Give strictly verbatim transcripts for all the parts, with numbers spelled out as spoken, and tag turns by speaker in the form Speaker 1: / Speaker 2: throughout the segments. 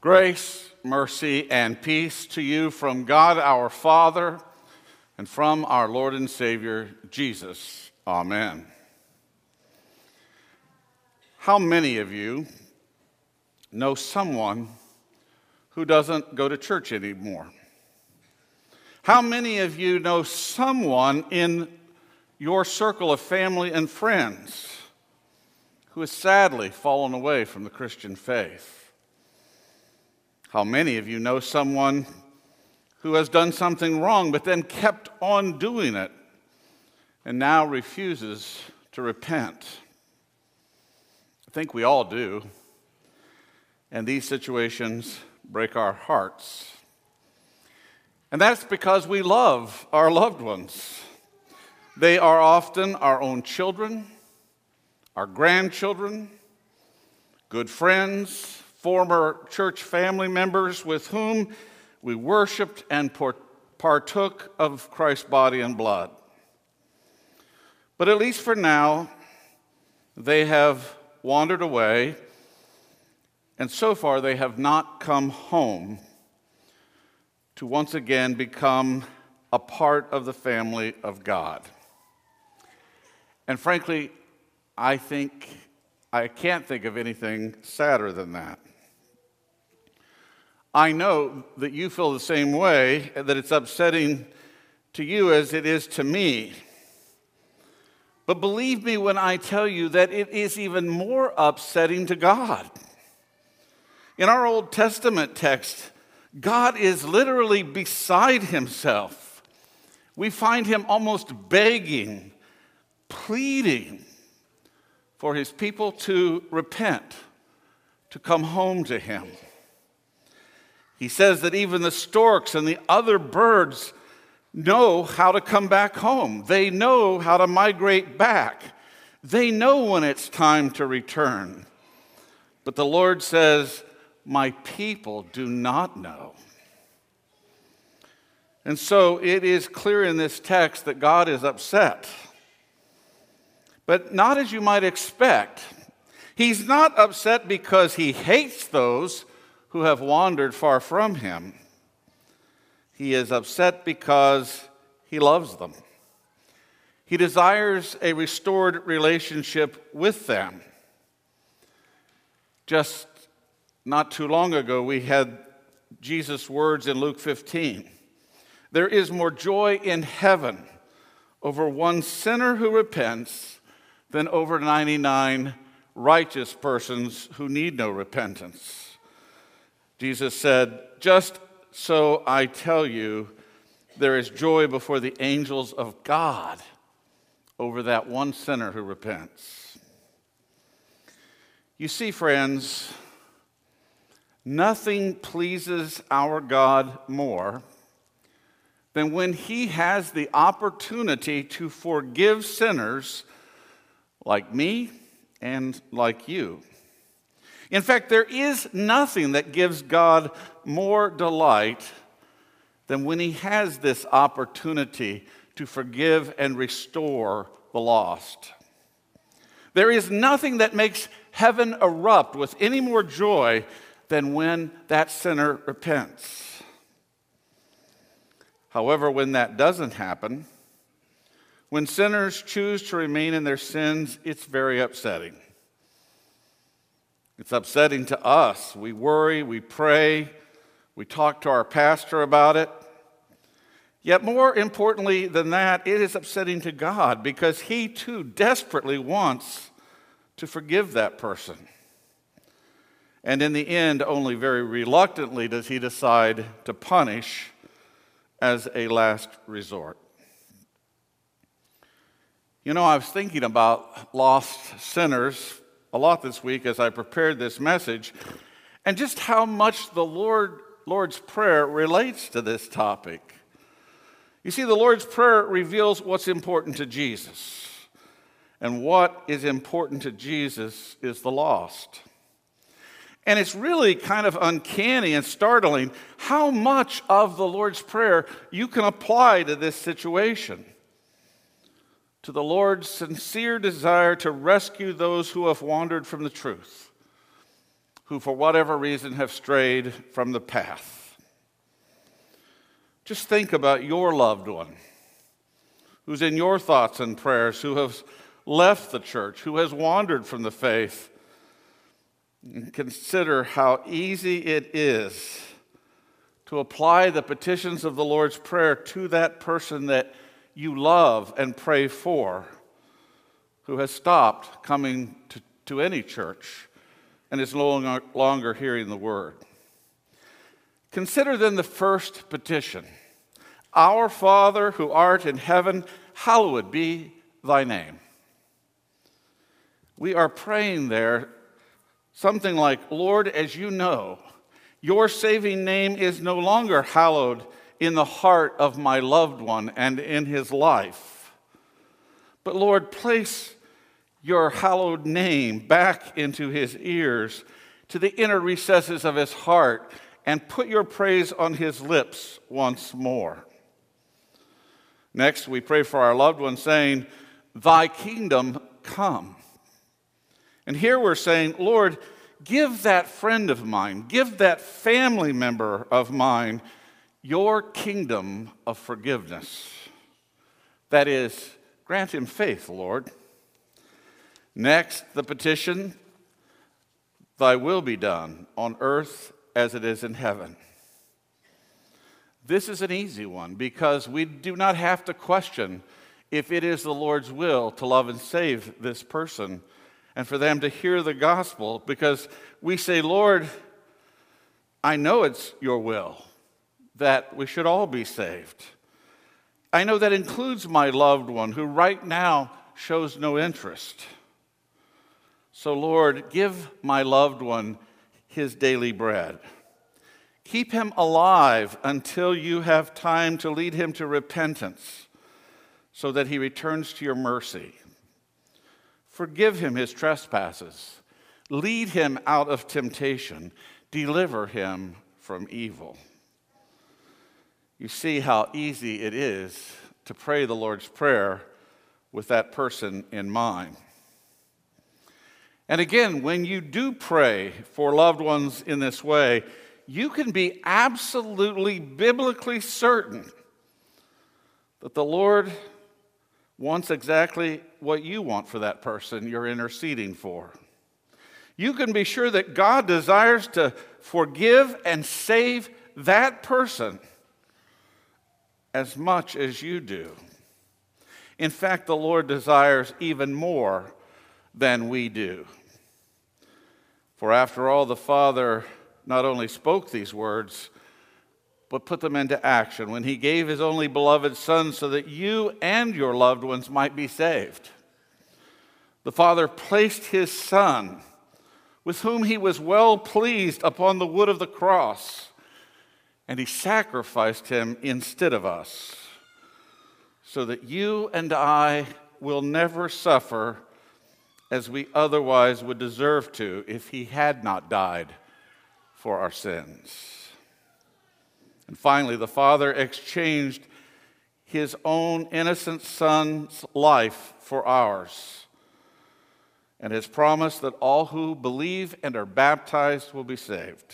Speaker 1: Grace, mercy, and peace to you from God our Father and from our Lord and Savior, Jesus. Amen. How many of you know someone who doesn't go to church anymore? How many of you know someone in your circle of family and friends who has sadly fallen away from the Christian faith? How many of you know someone who has done something wrong but then kept on doing it and now refuses to repent? I think we all do. And these situations break our hearts. And that's because we love our loved ones. They are often our own children, our grandchildren, good friends, former church family members with whom we worshiped and partook of Christ's body and blood. But at least for now, they have wandered away, and so far they have not come home to once again become a part of the family of God. And frankly, I think I can't think of anything sadder than that. I know that you feel the same way, that it's upsetting to you as it is to me. But believe me when I tell you that it is even more upsetting to God. In our Old Testament text, God is literally beside himself. We find him almost begging, pleading for his people to repent, to come home to him. He says that even the storks and the other birds know how to come back home. They know how to migrate back. They know when it's time to return. But the Lord says, my people do not know. And so it is clear in this text that God is upset. But not as you might expect. He's not upset because he hates those who have wandered far from him. He is upset because he loves them. He desires a restored relationship with them. Just not too long ago, we had Jesus' words in Luke fifteen. There is more joy in heaven over one sinner who repents than over ninety-nine righteous persons who need no repentance. Jesus said, just so I tell you, there is joy before the angels of God over that one sinner who repents. You see, friends, nothing pleases our God more than when he has the opportunity to forgive sinners like me and like you. In fact, there is nothing that gives God more delight than when he has this opportunity to forgive and restore the lost. There is nothing that makes heaven erupt with any more joy than when that sinner repents. However, when that doesn't happen, when sinners choose to remain in their sins, it's very upsetting. It's upsetting to us. We worry, we pray, we talk to our pastor about it. Yet more importantly than that, it is upsetting to God because he too desperately wants to forgive that person. And in the end, only very reluctantly does he decide to punish as a last resort. You know, I was thinking about lost sinners a lot this week as I prepared this message, and just how much the Lord, Lord's Prayer relates to this topic. You see, the Lord's Prayer reveals what's important to Jesus, and what is important to Jesus is the lost. And it's really kind of uncanny and startling how much of the Lord's Prayer you can apply to this situation. To the Lord's sincere desire to rescue those who have wandered from the truth, who for whatever reason have strayed from the path. Just think about your loved one who's in your thoughts and prayers, who has left the church, who has wandered from the faith. And consider how easy it is to apply the petitions of the Lord's Prayer to that person that you love and pray for, who has stopped coming to, to any church and is no longer, longer hearing the word. Consider then the first petition. Our Father who art in heaven, hallowed be thy name. We are praying there something like, Lord, as you know, your saving name is no longer hallowed in the heart of my loved one and in his life. But Lord, place your hallowed name back into his ears, to the inner recesses of his heart, and put your praise on his lips once more. Next, we pray for our loved one, saying, thy kingdom come. And here we're saying, Lord, give that friend of mine, give that family member of mine your kingdom of forgiveness. That is, grant him faith, Lord. Next, the petition, thy will be done on earth as it is in heaven. This is an easy one because we do not have to question if it is the Lord's will to love and save this person and for them to hear the gospel, because we say, Lord, I know it's your will that we should all be saved. I know that includes my loved one who right now shows no interest. So, Lord, give my loved one his daily bread. Keep him alive until you have time to lead him to repentance so that he returns to your mercy. Forgive him his trespasses. Lead him out of temptation. Deliver him from evil. You see how easy it is to pray the Lord's Prayer with that person in mind. And again, when you do pray for loved ones in this way, you can be absolutely biblically certain that the Lord wants exactly what you want for that person you're interceding for. You can be sure that God desires to forgive and save that person as much as you do. In fact, the Lord desires even more than we do. For after all, the Father not only spoke these words, but put them into action when he gave his only beloved Son so that you and your loved ones might be saved. The Father placed his Son, with whom he was well pleased, upon the wood of the cross, and he sacrificed him instead of us, so that you and I will never suffer as we otherwise would deserve to if he had not died for our sins. And finally, the Father exchanged his own innocent Son's life for ours, and has promised that all who believe and are baptized will be saved.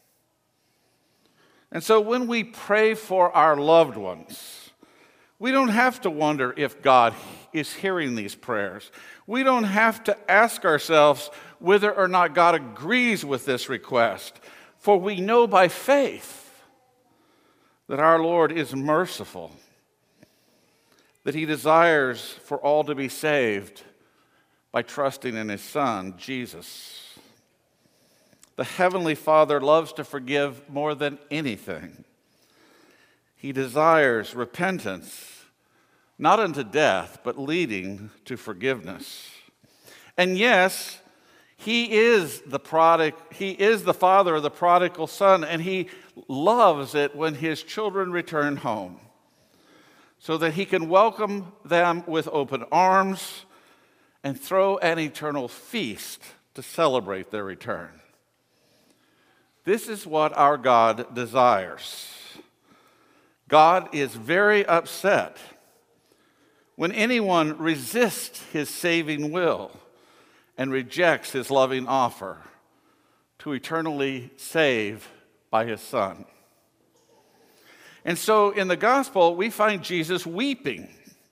Speaker 1: And so when we pray for our loved ones, we don't have to wonder if God is hearing these prayers. We don't have to ask ourselves whether or not God agrees with this request, for we know by faith that our Lord is merciful, that he desires for all to be saved by trusting in his Son, Jesus. The Heavenly Father loves to forgive more than anything. He desires repentance, not unto death, but leading to forgiveness. And yes, he is the prodigal, he is the father of the prodigal son, and he loves it when his children return home, so that he can welcome them with open arms and throw an eternal feast to celebrate their return. This is what our God desires. God is very upset when anyone resists his saving will and rejects his loving offer, to eternally save by his Son. And so in the gospel, we find Jesus weeping.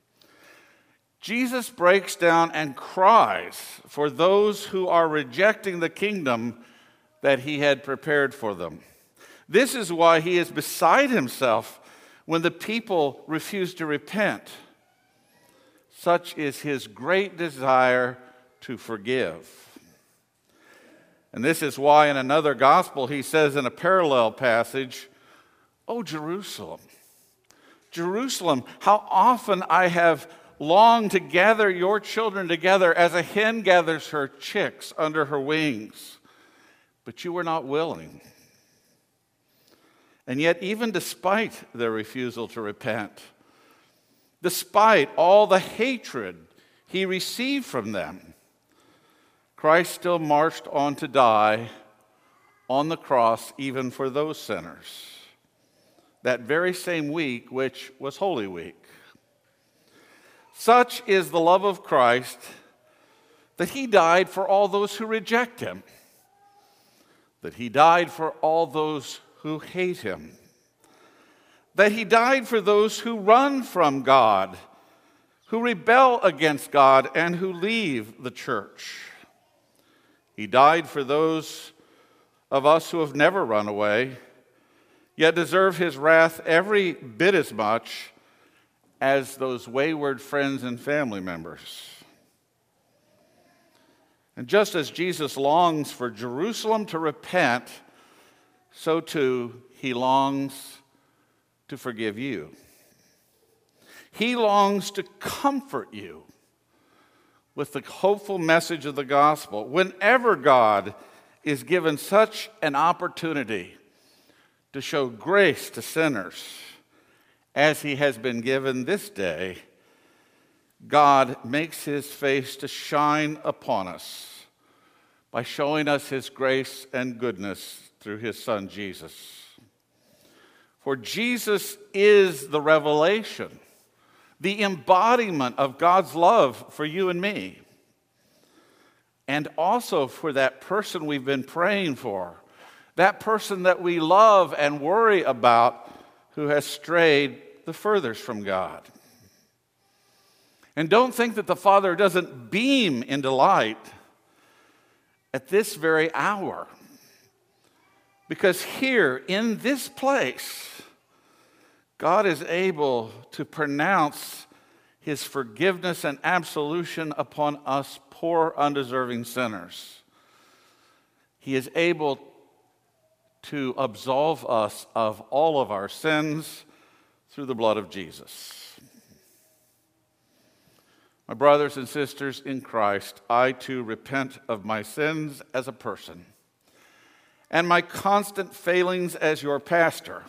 Speaker 1: Jesus breaks down and cries for those who are rejecting the kingdom that he had prepared for them. This is why he is beside himself when the people refuse to repent. Such is his great desire to forgive. And this is why in another gospel he says in a parallel passage, "O Jerusalem, Jerusalem, how often I have longed to gather your children together as a hen gathers her chicks under her wings, but you were not willing." And yet, even despite their refusal to repent, despite all the hatred he received from them, Christ still marched on to die on the cross even for those sinners, that very same week, which was Holy Week. Such is the love of Christ that he died for all those who reject him, that he died for all those who hate him, that he died for those who run from God, who rebel against God, and who leave the church. He died for those of us who have never run away, yet deserve his wrath every bit as much as those wayward friends and family members. And just as Jesus longs for Jerusalem to repent, so too he longs to forgive you. He longs to comfort you with the hopeful message of the gospel. Whenever God is given such an opportunity to show grace to sinners, as he has been given this day, God makes his face to shine upon us by showing us his grace and goodness through his Son, Jesus. For Jesus is the revelation, the embodiment of God's love for you and me, and also for that person we've been praying for, that person that we love and worry about who has strayed the furthest from God. And don't think that the Father doesn't beam in delight at this very hour. Because here, in this place, God is able to pronounce his forgiveness and absolution upon us poor, undeserving sinners. He is able to absolve us of all of our sins through the blood of Jesus. My brothers and sisters in Christ, I too repent of my sins as a person and my constant failings as your pastor,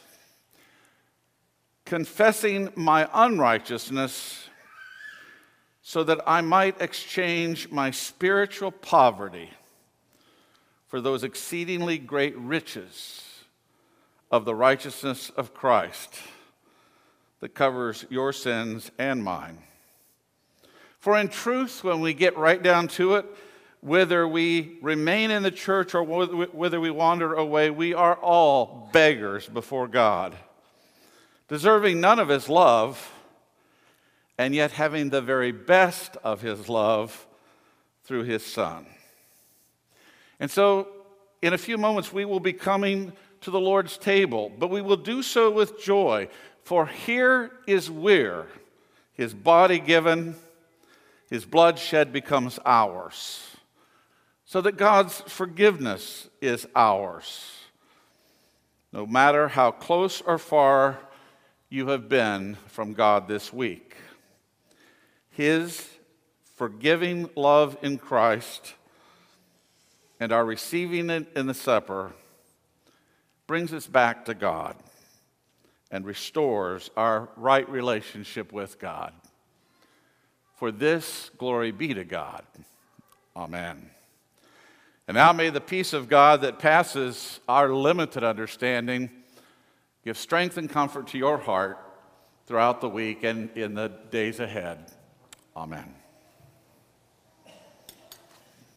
Speaker 1: confessing my unrighteousness so that I might exchange my spiritual poverty for those exceedingly great riches of the righteousness of Christ that covers your sins and mine. For in truth, when we get right down to it, whether we remain in the church or whether we wander away, we are all beggars before God, deserving none of his love, and yet having the very best of his love through his Son. And so, in a few moments, we will be coming to the Lord's table, but we will do so with joy, for here is where his body given, his blood shed becomes ours, so that God's forgiveness is ours. No matter how close or far you have been from God this week, his forgiving love in Christ and our receiving it in the supper brings us back to God and restores our right relationship with God. For this, glory be to God. Amen. And now may the peace of God that passes our limited understanding give strength and comfort to your heart throughout the week and in the days ahead. Amen.